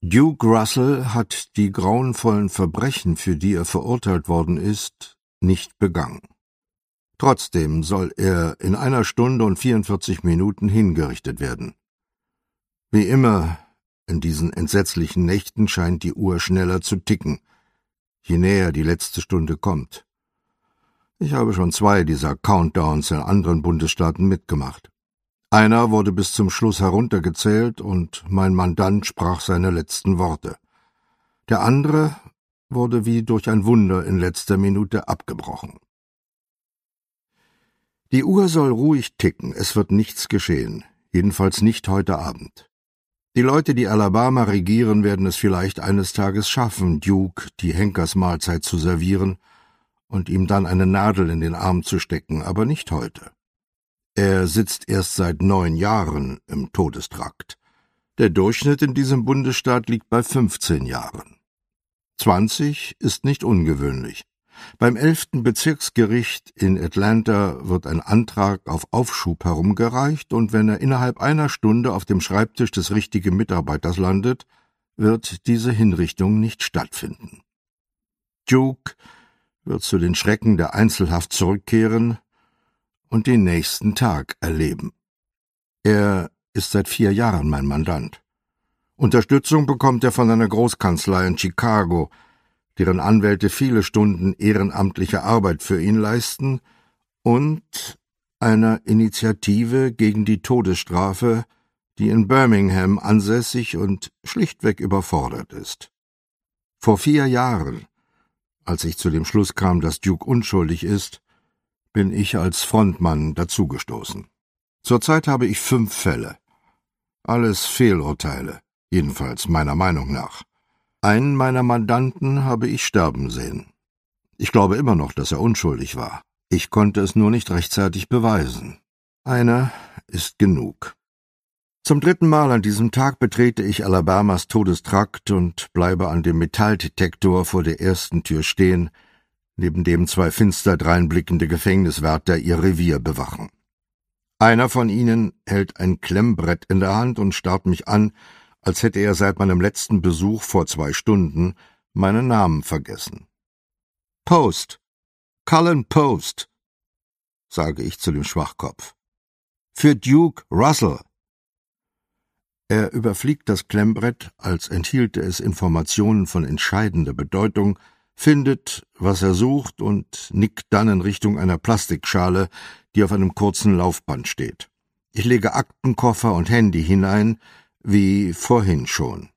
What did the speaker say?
Duke Russell hat die grauenvollen Verbrechen, für die er verurteilt worden ist, nicht begangen. Trotzdem soll er in 1 Stunde und 44 Minuten hingerichtet werden. Wie immer in diesen entsetzlichen Nächten scheint die Uhr schneller zu ticken, je näher die letzte Stunde kommt. Ich habe schon 2 dieser Countdowns in anderen Bundesstaaten mitgemacht. Einer wurde bis zum Schluss heruntergezählt und mein Mandant sprach seine letzten Worte. Der andere wurde wie durch ein Wunder in letzter Minute abgebrochen. Die Uhr soll ruhig ticken, es wird nichts geschehen, jedenfalls nicht heute Abend. Die Leute, die Alabama regieren, werden es vielleicht eines Tages schaffen, Duke die Henkersmahlzeit zu servieren und ihm dann eine Nadel in den Arm zu stecken, aber nicht heute. Er sitzt erst seit 9 Jahren im Todestrakt. Der Durchschnitt in diesem Bundesstaat liegt bei 15 Jahren. 20 ist nicht ungewöhnlich. Beim 11. Bezirksgericht in Atlanta wird ein Antrag auf Aufschub herumgereicht, und wenn er innerhalb 1 Stunde auf dem Schreibtisch des richtigen Mitarbeiters landet, wird diese Hinrichtung nicht stattfinden. Duke wird zu den Schrecken der Einzelhaft zurückkehren und den nächsten Tag erleben. Er ist seit 4 Jahren mein Mandant. Unterstützung bekommt er von einer Großkanzlei in Chicago, deren Anwälte viele Stunden ehrenamtliche Arbeit für ihn leisten, und einer Initiative gegen die Todesstrafe, die in Birmingham ansässig und schlichtweg überfordert ist. Vor 4 Jahren, als ich zu dem Schluss kam, dass Duke unschuldig ist, bin ich als Frontmann dazugestoßen. Zurzeit habe ich 5 Fälle. Alles Fehlurteile, jedenfalls meiner Meinung nach. Einen meiner Mandanten habe ich sterben sehen. Ich glaube immer noch, dass er unschuldig war. Ich konnte es nur nicht rechtzeitig beweisen. Einer ist genug. Zum 3. Mal an diesem Tag betrete ich Alabamas Todestrakt und bleibe an dem Metalldetektor vor der ersten Tür stehen, neben dem 2 finster dreinblickende Gefängniswärter ihr Revier bewachen. Einer von ihnen hält ein Klemmbrett in der Hand und starrt mich an, als hätte er seit meinem letzten Besuch vor 2 Stunden meinen Namen vergessen. »Post! Cullen Post«, sage ich zu dem Schwachkopf. »Für Duke Russell.« Er überfliegt das Klemmbrett, als enthielte es Informationen von entscheidender Bedeutung, findet, was er sucht, und nickt dann in Richtung einer Plastikschale, die auf einem kurzen Laufband steht. Ich lege Aktenkoffer und Handy hinein, wie vorhin schon.